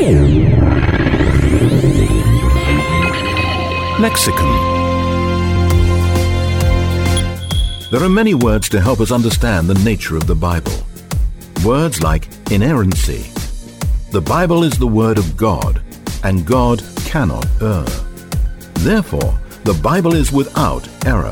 Lexicon. There are many words to help us understand the nature of the Bible. Words like inerrancy. The Bible is the Word of God, and God cannot err. Therefore, the Bible is without error.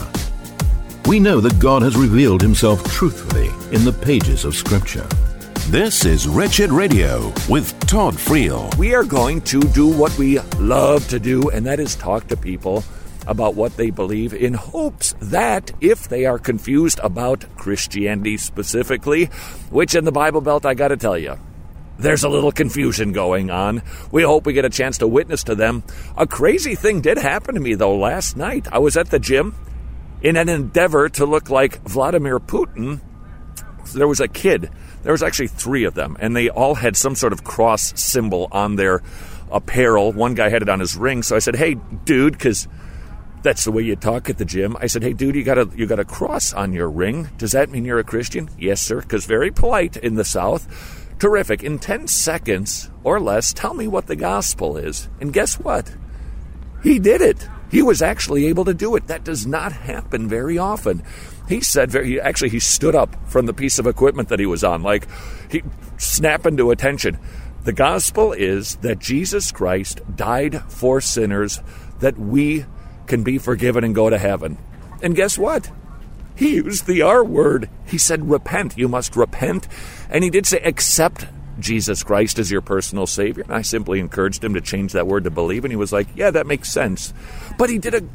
We know that God has revealed himself truthfully in the pages of Scripture. This is Wretched Radio with Todd Friel. We are going to do what we love to do, and that is talk to people about what they believe in hopes that if they are confused about Christianity specifically, which in the Bible Belt, I got to tell you, there's a little confusion going on. We hope we get a chance to witness to them. A crazy thing did happen to me, though, last night. I was at the gym in an endeavor to look like Vladimir Putin. There was a kid. There was actually 3 of them, and they all had some sort of cross symbol on their apparel. One guy had it on his ring, so I said, "Hey, dude," because that's the way you talk at the gym. I said, "Hey, dude, you got a cross on your ring. Does that mean you're a Christian?" "Yes, sir," because very polite in the South. Terrific. In 10 seconds or less, tell me what the gospel is. And guess what? He did it. He was actually able to do it. That does not happen very often. He said, he stood up from the piece of equipment that he was on, like he snapping to attention. The gospel is that Jesus Christ died for sinners, that we can be forgiven and go to heaven. And guess what? He used the R word. He said, repent. You must repent. And he did say, accept Jesus Christ as your personal Savior. And I simply encouraged him to change that word to believe. And he was like, yeah, that makes sense. But he did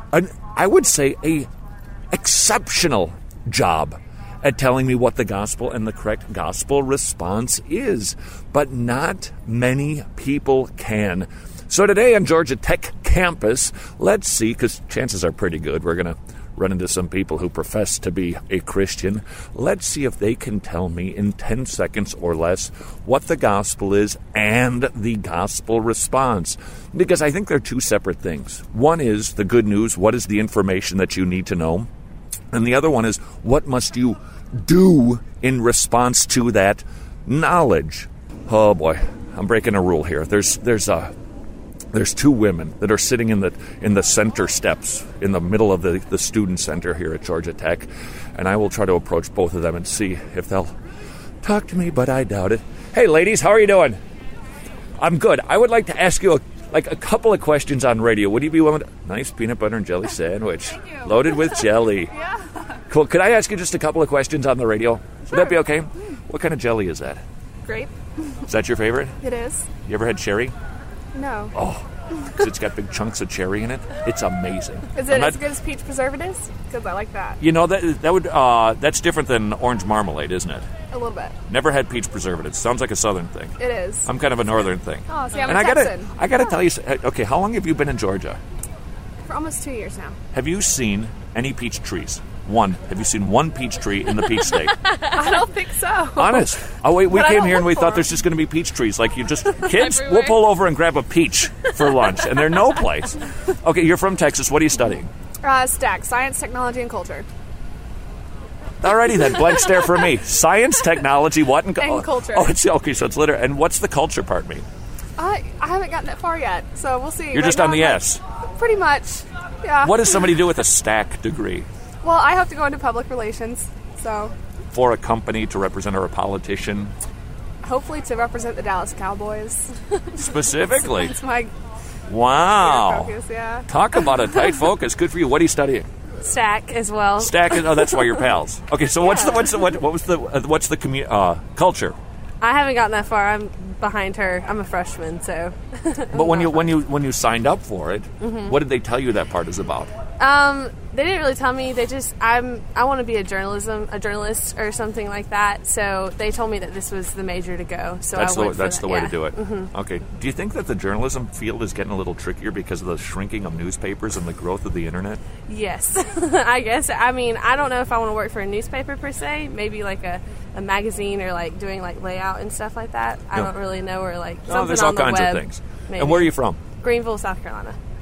I would say, a exceptional job at telling me what the gospel and the correct gospel response is. But not many people can. So today on Georgia Tech campus, let's see, because chances are pretty good we're going to run into some people who profess to be a Christian. Let's see if they can tell me in 10 seconds or less what the gospel is and the gospel response. Because I think they're 2 separate things. One is the good news, what is the information that you need to know? And the other one is, what must you do in response to that knowledge? Oh boy, I'm breaking a rule here. There's 2 women that are sitting in the center steps in the middle of the student center here at Georgia Tech, and I will try to approach both of them and see if they'll talk to me, but I doubt it. Hey ladies, how are you doing? I'm good. I would like to ask you a couple of questions on radio. Would you be willing to... Nice peanut butter and jelly sandwich. Loaded with jelly. Yeah. Cool. Could I ask you just a couple of questions on the radio? Sure. Would that be okay? What kind of jelly is that? Grape. Is that your favorite? It is. You ever had cherry? No. Oh, because it's got big chunks of cherry in it. It's amazing. Is it as good as peach preserve is? Because I like that. You know, that's different than orange marmalade, isn't it? A little bit. Never had peach preservatives. Sounds like a southern thing. It is. I'm kind of a northern thing. Oh, see, I'm and a Texan. I gotta tell you, okay, how long have you been in Georgia? For almost 2 years now. Have you seen any peach trees? One. Have you seen one peach tree in the peach state? I don't think so. Honest. Oh, wait, we But I came don't here and we look thought for there's just going to be peach trees. Like, you just, kids, Everywhere. we'll pull over and grab a peach for lunch. And they're no place. Okay, you're from Texas. What are you studying? STAC, Science, Technology, and Culture. Alrighty then, blank stare for me. Science, technology, what? And culture. Oh, it's okay, so it's liter. And what's the culture part mean? I haven't gotten that far yet, so we'll see. You're just on the S. Pretty much, yeah. What does somebody do with a STAC degree? Well, I have to go into public relations, so... For a company to represent or a politician? Hopefully to represent the Dallas Cowboys. Specifically? That's my Wow. focus, yeah. Talk about a tight focus. Good for you. What are you studying? STAC as well. STAC. Oh, that's why you're pals. Okay, so what's the culture? I haven't gotten that far. I'm behind her. I'm a freshman, so. But when you signed up for it, what did they tell you that part is about? They didn't really tell me. They just I want to be a journalist or something like that. So they told me that this was the major to go. So that's I went that's the way yeah. to do it. Okay. Do you think that the journalism field is getting a little trickier because of the shrinking of newspapers and the growth of the internet? Yes, I guess. I mean, I don't know if I want to work for a newspaper per se. Maybe like a magazine or like doing like layout and stuff like that. I don't really know, or like something there's all on the kinds web, of things. maybe. And where are you from? Greenville, South Carolina.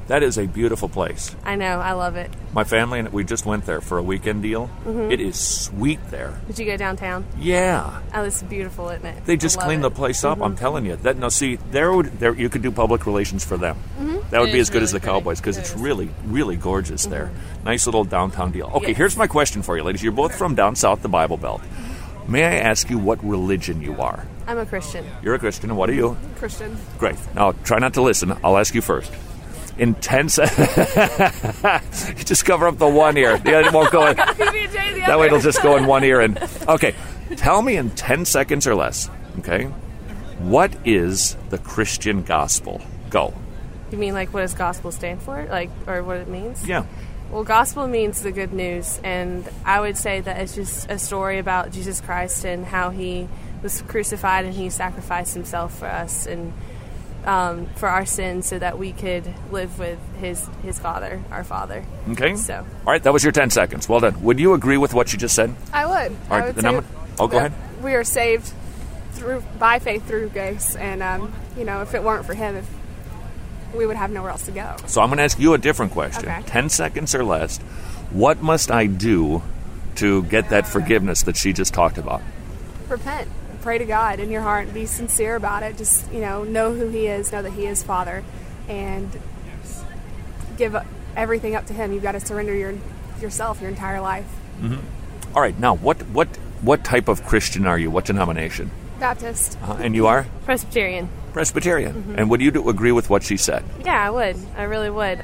That is a beautiful place. I know. I love it. My family and we just went there for a weekend deal. Mm-hmm. It is sweet there. Did you go downtown? Yeah. Oh, it's beautiful, isn't it? They just I love cleaned it. the place up. I'm telling you. That there you could do public relations for them. That would It be is as good as the really pretty. Cowboys because It it's is. really, really gorgeous there. Nice little downtown deal. Okay, Yes. here's my question for you, ladies. You're both from down south, the Bible Belt. May I ask you what religion you are? I'm a Christian. You're a Christian, and what are you? Christian. Great. Now, try not to listen. I'll ask you first. In 10 seconds... just cover up the one ear. The other won't go in. PB&J the That way it'll just go in one ear. And okay, tell me in 10 seconds or less, okay, what is the Christian gospel? Go. You mean like what does gospel stand for? Like, or what it means? Yeah. Well, gospel means the good news, and I would say that it's just a story about Jesus Christ and how he was crucified and he sacrificed himself for us and for our sins so that we could live with his Father, our Father. Okay. So. All right, that was your 10 seconds. Well done. Would you agree with what you just said? I would. All right, I would then say go that ahead. We are saved by faith through grace, and if it weren't for him, we would have nowhere else to go. So I'm going to ask you a different question. Okay. 10 seconds or less. What must I do to get that forgiveness that she just talked about? Repent. Pray to God in your heart. Be sincere about it. Just, know who he is. Know that he is Father. And give everything up to him. You've got to surrender yourself, your entire life. All right, now, what type of Christian are you? What denomination? Baptist. And you are? Presbyterian. Presbyterian. And would you agree with what she said? Yeah, I would. I really would.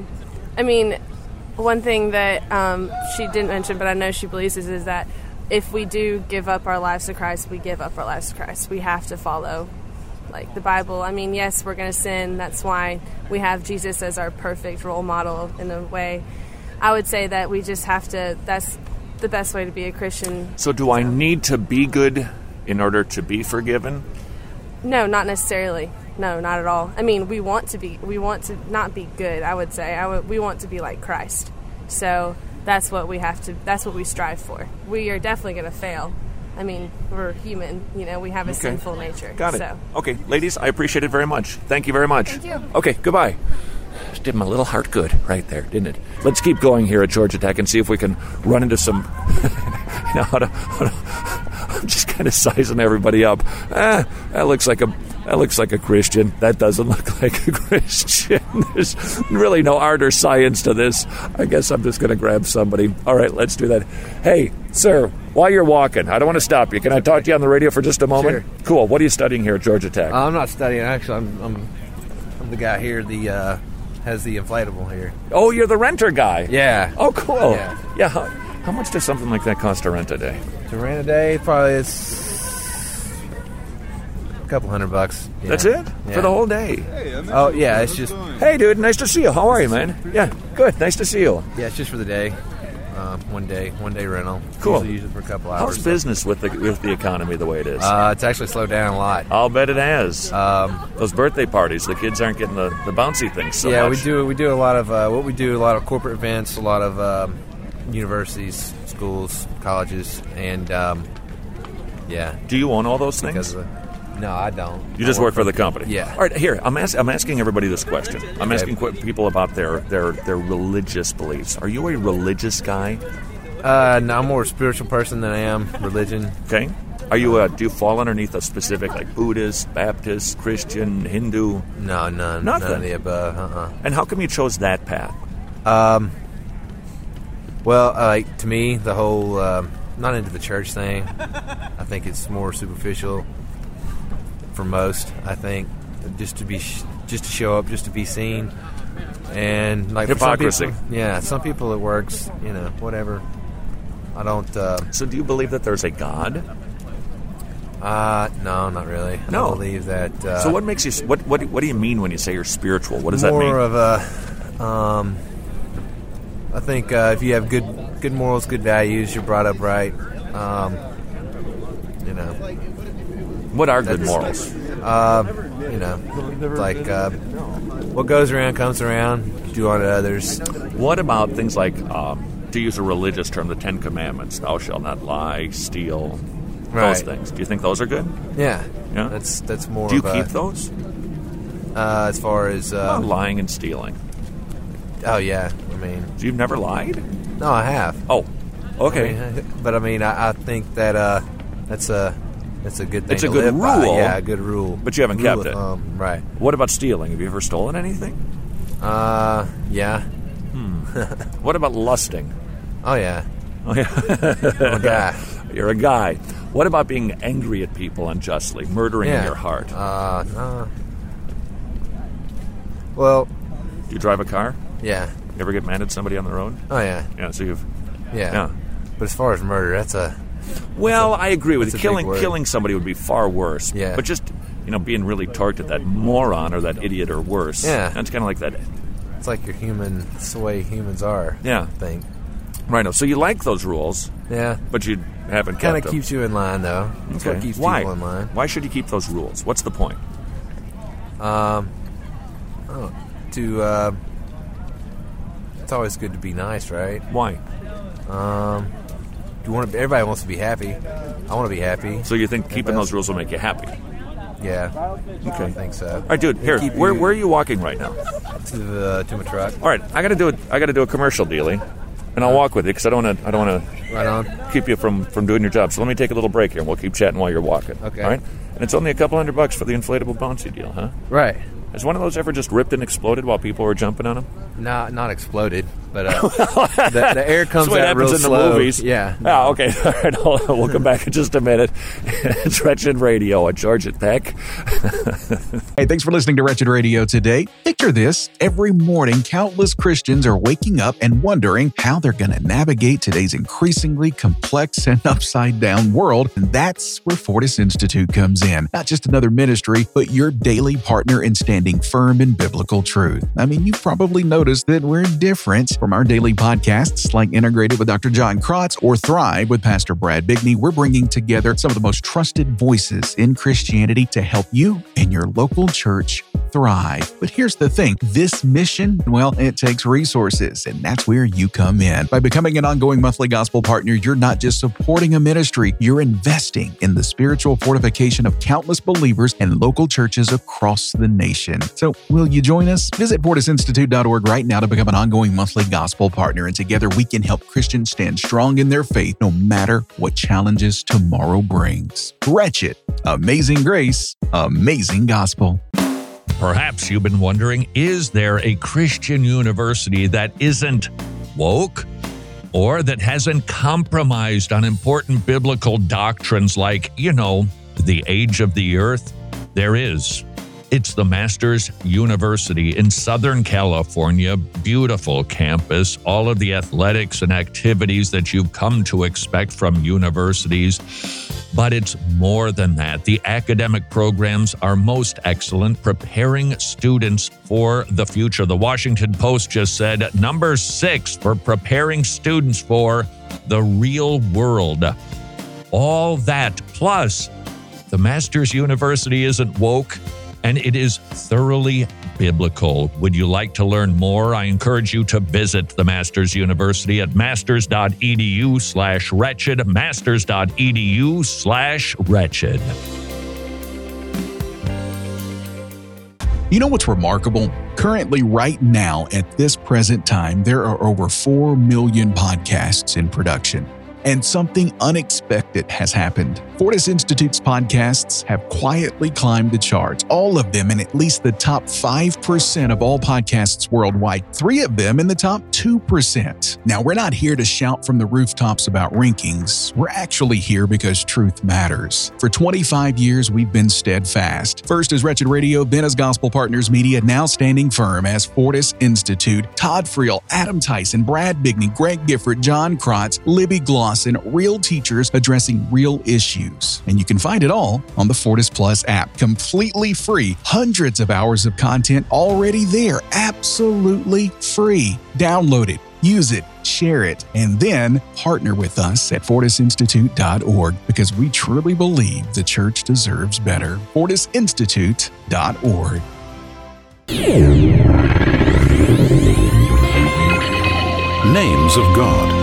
One thing that she didn't mention, but I know she believes is that if we do give up our lives to Christ, we give up our lives to Christ. We have to follow, the Bible. Yes, we're going to sin. That's why we have Jesus as our perfect role model in a way. I would say that we just have to, that's the best way to be a Christian. So do I need to be good in order to be forgiven? No, not necessarily. No, not at all. We want to not be good, I would say. We want to be like Christ. So that's what that's what we strive for. We are definitely going to fail. We're human, we have a sinful nature. Got it. So. Okay, ladies, I appreciate it very much. Thank you very much. Thank you. Okay, goodbye. Just did my little heart good right there, didn't it? Let's keep going here at Georgia Tech and see if we can run into some... I'm just kind of sizing everybody up. That looks like a Christian. That doesn't look like a Christian. There's really no art or science to this. I guess I'm just going to grab somebody. All right, let's do that. Hey, sir, while you're walking, I don't want to stop you. Can I talk to you on the radio for just a moment? Sure. Cool. What are you studying here at Georgia Tech? I'm not studying. Actually, I'm the guy here. Has the inflatable here. Oh, you're the renter guy. Yeah. Oh, cool. Yeah. How much does something like that cost to rent a day? To rent a day, probably it's a couple $100. Yeah. That's it? Yeah. For the whole day? Oh yeah, it's just Hey, dude, nice to see you. How are you, man? Yeah, good. Nice to see you. it's just for the day. One day rental. Cool. Usually use it for a couple hours. How's business with the economy the way it is? It's actually slowed down a lot. I'll bet it has. Those birthday parties, the kids aren't getting the bouncy things so much. we do a lot of a lot of corporate events, a lot of universities, schools, colleges, and Do you own all those because things? of no, I don't. You just work for the company. Yeah. All right. Here, I'm asking everybody this question. I'm Okay. asking people about their religious beliefs. Are you a religious guy? No, I'm more a spiritual person than I am religion. Okay. Are you do you fall underneath a specific Buddhist, Baptist, Christian, Hindu? No, none Nothing. of the above. And how come you chose that path? Well, to me, the whole not into the church thing. I think it's more superficial for most. I think just to show up, just to be seen, and for Hypocrisy. Some people, some people it works. Whatever. I don't. So do you believe that there's a God? No, not really. No. I believe that. So what makes you? What do you mean when you say you're spiritual? What does that mean? More of a. I think if you have good morals, good values, you're brought up right. What are good morals? What goes around comes around. Do unto others. What about things like, to use a religious term, the Ten Commandments? Thou shalt not lie, steal, those Right. things. Do you think those are good? Yeah. Yeah? That's more. Do you of keep those? As far as Lying and stealing. Oh, yeah. I mean... So you've never lied? No, I have. Oh, okay. I think that that's a good thing. It's a to good live by. rule. Yeah, a good rule. But you haven't kept it. Right. What about stealing? Have you ever stolen anything? Yeah. What about lusting? Oh, yeah. Oh, yeah. I'm a guy. You're a guy. What about being angry at people unjustly, murdering in your heart? Well... Do you drive a car? Yeah. You ever get mad at somebody on the road? Oh, yeah. Yeah, so you've... Yeah. But as far as murder, that's a... Well, I agree with you. Killing Killing somebody would be far worse. Yeah. But just, being really torqued at that moron or that idiot or worse. Yeah. That's kind of like that. It's like your human... It's the way humans are. Yeah. I think. Right. So you like those rules. Yeah. But you haven't kept them. Kind of keeps you in line, though. That's what keeps people in line. Why should you keep those rules? What's the point? It's always good to be nice, right? Why? Everybody wants to be happy. I want to be happy. So you think keeping those rules will make you happy? Yeah. Okay. I think so. All right, dude. Here, where are you walking right now? To my truck. All right, I got to do a commercial dealie, and I'll walk with you because I don't want to right on. keep you from doing your job. So let me take a little break here, and we'll keep chatting while you're walking. Okay. All right. And it's only a couple $100 for the inflatable bouncy deal, huh? Right. Has one of those ever just ripped and exploded while people were jumping on them? Not exploded, but the air comes That's what out happens real in slow. the movies. Yeah. Oh, okay. All right, hold on. We'll come back in just a minute. It's Wretched Radio at Georgia Tech. Hey, thanks for listening to Wretched Radio today. Picture this. Every morning, countless Christians are waking up and wondering how they're going to navigate today's increasingly complex and upside-down world. And that's where Fortis Institute comes in. Not just another ministry, but your daily partner in standing firm in biblical truth. I mean, you've probably noticed that we're different from our daily podcasts like Integrated with Dr. John Krotz or Thrive with Pastor Brad Bigney. We're bringing together some of the most trusted voices in Christianity to help you and your local church thrive. But here's the thing. This mission, well, it takes resources, and that's where you come in. By becoming an ongoing monthly gospel partner, you're not just supporting a ministry, you're investing in the spiritual fortification of countless believers and local churches across the nation. So, will you join us? Visit fortisinstitute.org right now to become an ongoing monthly gospel partner, and together we can help Christians stand strong in their faith no matter what challenges tomorrow brings. Wretched, amazing grace, amazing gospel. Perhaps you've been wondering, is there a Christian university that isn't woke or that hasn't compromised on important biblical doctrines like, the age of the earth? There is. It's the Masters University in Southern California. Beautiful campus, all of the athletics and activities that you've come to expect from universities. But it's more than that. The academic programs are most excellent, preparing students for the future. The Washington Post just said number 6 for preparing students for the real world. All that, plus the Masters University isn't woke, and it is thoroughly biblical. Would you like to learn more? I encourage you to visit the Masters University at masters.edu/wretched, masters.edu/wretched. You know what's remarkable? Currently, right now, at this present time, there are over 4 million podcasts in production. And something unexpected has happened. Fortis Institute's podcasts have quietly climbed the charts, all of them in at least the top 5% of all podcasts worldwide, 3 of them in the top 2%. Now, we're not here to shout from the rooftops about rankings. We're actually here because truth matters. For 25 years, we've been steadfast. First as Wretched Radio, then as Gospel Partners Media, now standing firm as Fortis Institute. Todd Friel, Adam Tyson, Brad Bigney, Greg Gifford, John Krotz, Libby Gloss, and real teachers addressing real issues. And you can find it all on the Fortis Plus app, completely free. Hundreds of hours of content already there, absolutely free. Download it, use it, share it, and then partner with us at fortisinstitute.org because we truly believe the church deserves better. fortisinstitute.org. Names of God.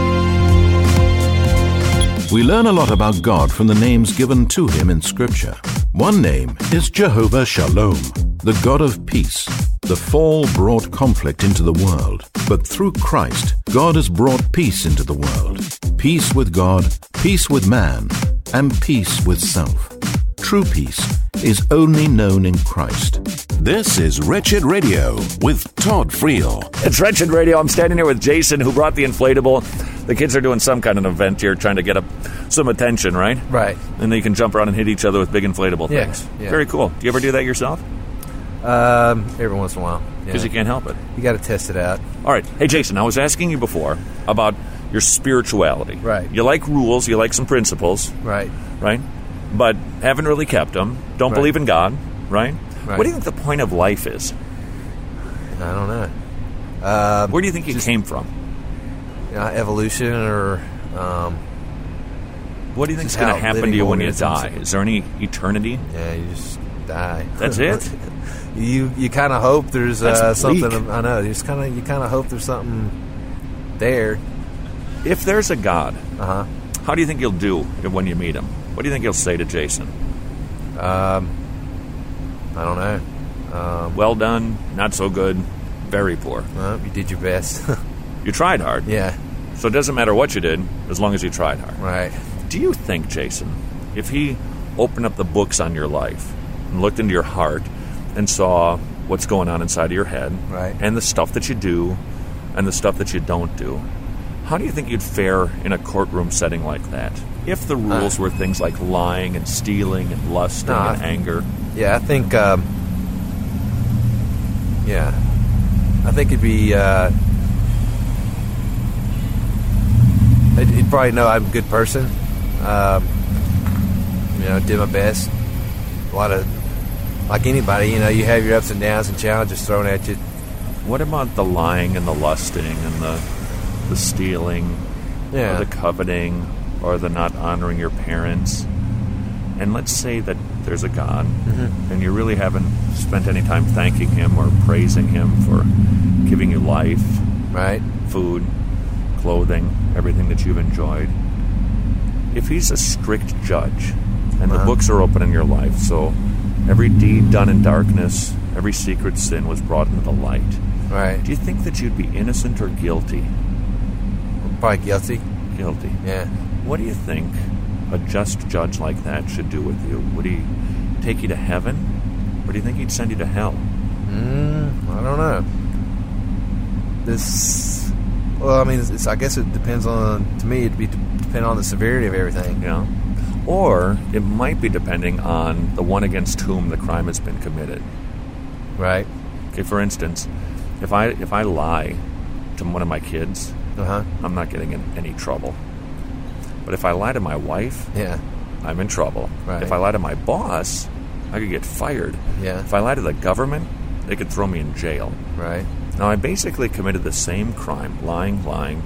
We learn a lot about God from the names given to him in Scripture. One name is Jehovah Shalom, the God of peace. The fall brought conflict into the world. But through Christ, God has brought peace into the world. Peace with God, peace with man, and peace with self. True peace is only known in Christ. This is Wretched Radio with Todd Friel. It's Wretched Radio. I'm standing here with Jason, who brought the inflatable. The kids are doing some kind of event here, trying to get some attention, right? Right. And then you can jump around and hit each other with big inflatable things. Yeah. Very cool. Do you ever do that yourself? Every once in a while. Because you can't help it. You got to test it out. All right. Hey, Jason, I was asking you before about your spirituality. Right. You like rules. You like some principles. Right. Right? But haven't really kept them. Don't believe in God. Right? Right. What do you think the point of life is? I don't know. Where do you think you came from? Evolution or... what do you think is just going how to happen to living you when you organisms- die? Is there any eternity? Yeah, you just die. That's it? You kind of hope there's That's bleak. something. I know. You kind of hope there's something there. If there's a God, Uh-huh. how do you think you'll do when you meet him? What do you think he'll say to Jason? I don't know. Well done, not so good, very poor. Well, you did your best. You tried hard. Yeah. So it doesn't matter what you did, as long as you tried hard. Right. Do you think, Jason, if he opened up the books on your life and looked into your heart and saw what's going on inside of your head, Right. and the stuff that you do and the stuff that you don't do, how do you think you'd fare in a courtroom setting like that? If the rules were things like lying and stealing and lusting and anger. Yeah, I think. I think it'd be. He'd probably know I'm a good person. Did my best. A lot of, like anybody, you have your ups and downs and challenges thrown at you. What about the lying and the lusting and the stealing, Yeah. or the coveting, or the not honoring your parents? And let's say that there's a God, and you really haven't spent any time thanking him or praising him for giving you life, Right. food, clothing, everything that you've enjoyed. If he's a strict judge, and the books are open in your life, so every deed done in darkness, every secret sin was brought into the light, Right. do you think that you'd be innocent or guilty? Probably guilty. Guilty. Yeah. What do you think a just judge like that should do with you? Would he take you to heaven, or do you think he'd send you to hell? I don't know. Well, I mean, I guess it depends on. To me, it'd be depend on the severity of everything. Yeah. Or it might be depending on the one against whom the crime has been committed. Right. Okay, for instance, if I lie to one of my kids, I'm not getting in any trouble. But if I lie to my wife, Yeah. I'm in trouble. Right. If I lie to my boss, I could get fired. Yeah. If I lie to the government, they could throw me in jail. Right. Now, I basically committed the same crime, lying,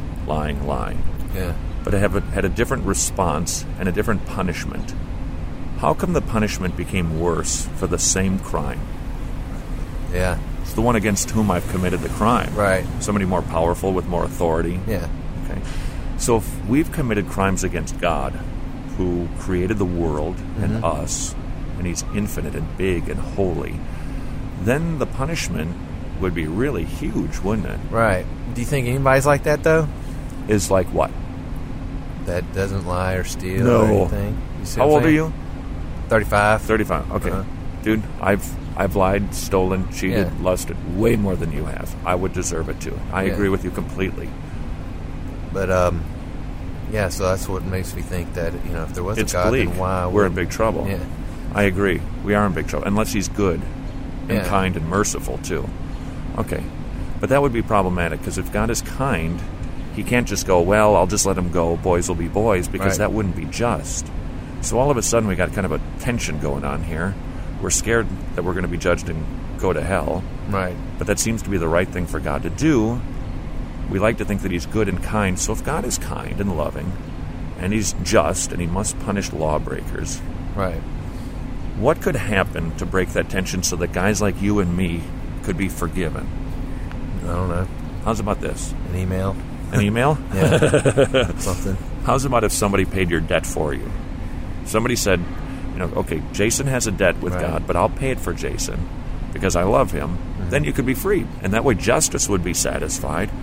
Yeah. but I had a different response and a different punishment. How come the punishment became worse for the same crime? Yeah. It's the one against whom I've committed the crime. Right. Somebody more powerful with more authority. Yeah. Okay. So if we've committed crimes against God, who created the world and us, and he's infinite and big and holy, then the punishment would be really huge, wouldn't it? Right. Do you think anybody's like that though? Is like what? That doesn't lie or steal No. or anything? You see How what I'm old are saying? you? 35. 35. Okay. Uh-huh. Dude, I've lied, stolen, cheated, Yeah. lusted way more than you have. I would deserve it too. I Yeah. agree with you completely. But yeah. So that's what makes me think that if there was It's a God, bleak. then why We're in would- big trouble. Yeah. I agree. We are in big trouble. Unless he's good and Yeah. kind and merciful, too. Okay. But that would be problematic, because if God is kind, he can't just go, well, I'll just let him go, boys will be boys, because Right. that wouldn't be just. So all of a sudden we got kind of a tension going on here. We're scared that we're going to be judged and go to hell. Right. But that seems to be the right thing for God to do. We like to think that he's good and kind. So if God is kind and loving, and he's just, and he must punish lawbreakers, Right. what could happen to break that tension so that guys like you and me could be forgiven? I don't know. How's about this? An email. An email? Yeah. Something. How's about if somebody paid your debt for you? Somebody said, okay, Jason has a debt with Right. God, but I'll pay it for Jason because I love him. Then you could be freed. And that way justice would be satisfied,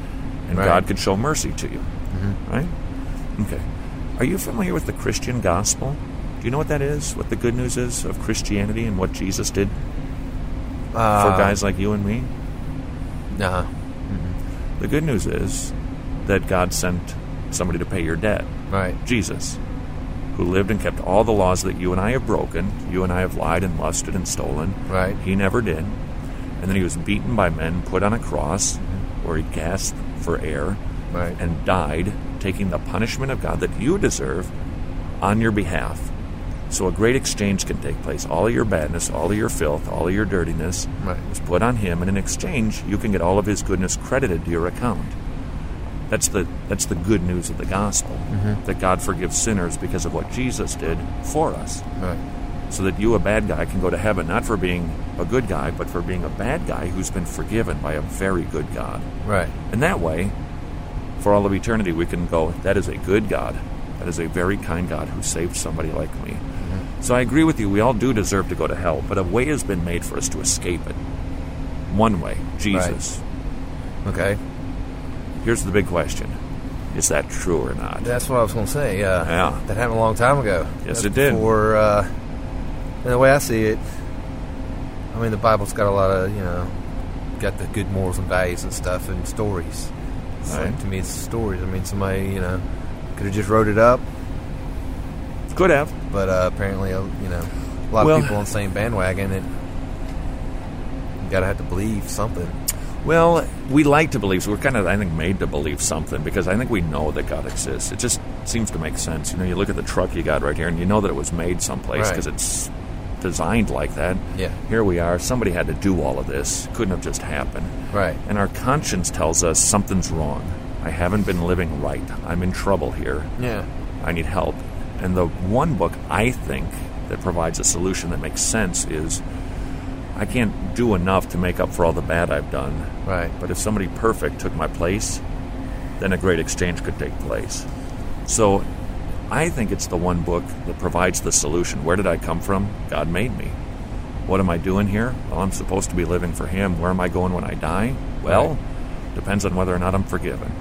and Right. God could show mercy to you. Right? Okay. Are you familiar with the Christian gospel? Do you know what that is? What the good news is of Christianity and what Jesus did for guys like you and me? No. The good news is that God sent somebody to pay your debt. Right. Jesus, who lived and kept all the laws that you and I have broken. You and I have lied and lusted and stolen. Right. He never did. And then he was beaten by men, put on a cross, where he gasped for air, Right. and died, taking the punishment of God that you deserve on your behalf. So a great exchange can take place. All of your badness, all of your filth, all of your dirtiness Right. is put on him, and in exchange, you can get all of his goodness credited to your account. That's the good news of the gospel, that God forgives sinners because of what Jesus did for us. Right. So that you, a bad guy, can go to heaven, not for being a good guy, but for being a bad guy who's been forgiven by a very good God. Right. And that way, for all of eternity, we can go, that is a good God. That is a very kind God who saved somebody like me. So I agree with you, we all do deserve to go to hell, but a way has been made for us to escape it. One way, Jesus. Okay. Here's the big question. Is that true or not? That's what I was going to say. Yeah. That happened a long time ago. Yes, That's it did. Before, and the way I see it, I mean, the Bible's got a lot of, got the good morals and values and stuff and stories. So Right. to me, it's stories. I mean, somebody, could have just wrote it up, Could have. but apparently, a lot Well- of people on the same bandwagon, and you got to have to believe something. Well, we like to believe, so we're kind of, I think, made to believe something, because I think we know that God exists. It just seems to make sense. You look at the truck you got right here, and you know that it was made someplace Right. because it's designed like that. Yeah. Here we are. Somebody had to do all of this. Couldn't have just happened. Right. And our conscience tells us something's wrong. I haven't been living right. I'm in trouble here. Yeah. I need help. And the one book I think that provides a solution that makes sense is I can't do enough to make up for all the bad I've done. Right. But if somebody perfect took my place, then a great exchange could take place. So I think it's the one book that provides the solution. Where did I come from? God made me. What am I doing here? Well, I'm supposed to be living for Him. Where am I going when I die? Well, depends on whether or not I'm forgiven.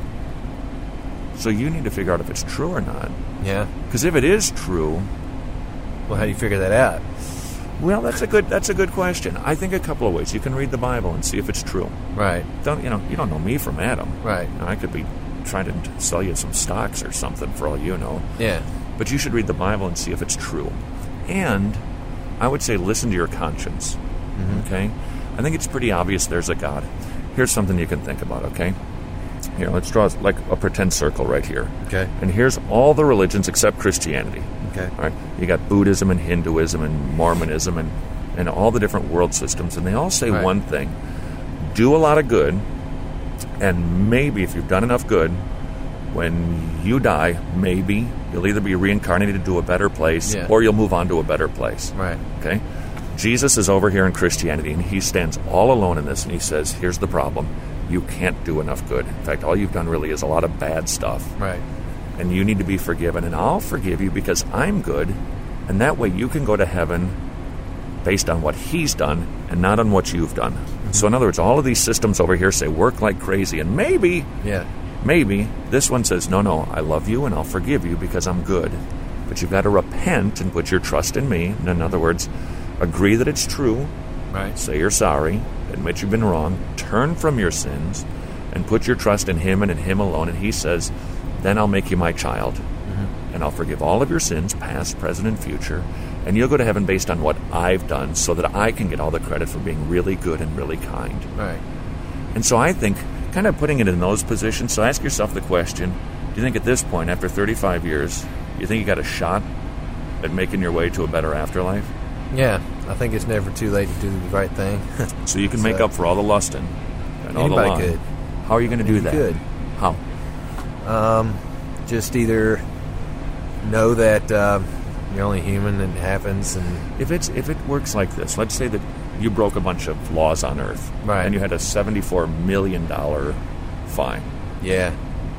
So you need to figure out if it's true or not. Yeah. Because if it is true, Well, how do you figure that out? well, that's a good question. I think a couple of ways. You can read the Bible and see if it's true. Right. You don't know me from Adam. Right. I could be trying to sell you some stocks or something for all you know. Yeah. But you should read the Bible and see if it's true. And I would say listen to your conscience. Okay? I think it's pretty obvious there's a God. Here's something you can think about, okay? Here, let's draw like a pretend circle right here. Okay. And here's all the religions except Christianity. Okay. All right? You got Buddhism and Hinduism and Mormonism and all the different world systems, and they all say Right. one thing. Do a lot of good, and maybe if you've done enough good, when you die, maybe you'll either be reincarnated to a better place Yeah. or you'll move on to a better place. Right. Okay? Jesus is over here in Christianity, and he stands all alone in this, and he says, here's the problem. You can't do enough good. In fact, all you've done really is a lot of bad stuff. Right. And you need to be forgiven, and I'll forgive you because I'm good, and that way you can go to heaven based on what he's done and not on what you've done. So in other words, all of these systems over here say work like crazy, and maybe this one says, no, I love you and I'll forgive you because I'm good. But you've got to repent and put your trust in me. And in other words, agree that it's true. Right. Say you're sorry. Admit you've been wrong. Turn from your sins and put your trust in him and in him alone. And he says, then I'll make you my child. And I'll forgive all of your sins, past, present, and future. And you'll go to heaven based on what I've done so that I can get all the credit for being really good and really kind. Right. And so I think, kind of putting it in those positions, so ask yourself the question, do you think at this point, after 35 years, you think you got a shot at making your way to a better afterlife? Yeah. I think it's never too late to do the right thing. So you can make up for all the lusting and all the Anybody lying. could. How are you going to do that? Could. How? Just either know that you're only human and it happens, and If it works like this, let's say that you broke a bunch of laws on Earth, Right. and you had a $74 million fine. yeah.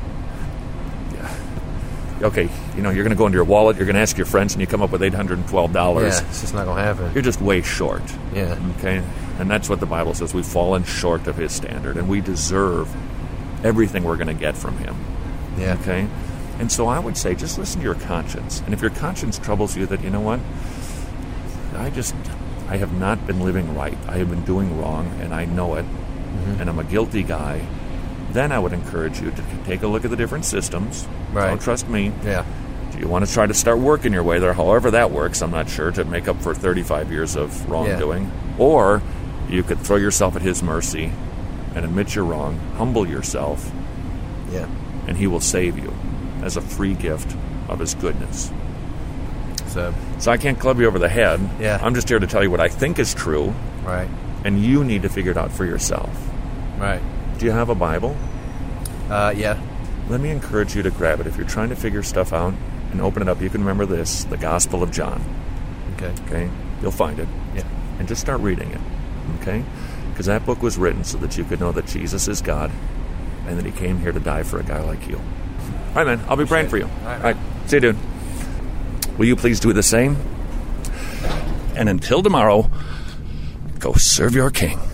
Okay, you're going to go into your wallet, you're going to ask your friends, and you come up with $812. Yeah, it's just not going to happen. You're just way short. Yeah. Okay? And that's what the Bible says. We've fallen short of his standard, and we deserve everything we're going to get from him. Yeah. Okay? And so I would say just listen to your conscience. And if your conscience troubles you that, you know what, I have not been living right. I have been doing wrong, and I know it, and I'm a guilty guy, then I would encourage you to take a look at the different systems. Right. Don't trust me. Yeah. Do you want to try to start working your way there, however that works, I'm not sure, to make up for 35 years of wrongdoing? Yeah. Or you could throw yourself at his mercy and admit you're wrong, humble yourself, and he will save you as a free gift of his goodness. So I can't club you over the head. Yeah. I'm just here to tell you what I think is true. Right. And you need to figure it out for yourself. Right. Do you have a Bible? Yeah. Let me encourage you to grab it. If you're trying to figure stuff out and open it up, you can remember this, the Gospel of John. Okay? You'll find it. Yeah. And just start reading it. Okay? Because that book was written so that you could know that Jesus is God and that he came here to die for a guy like you. All right, man. I'll be praying for you. All right. See you, dude. Will you please do the same? And until tomorrow, go serve your king.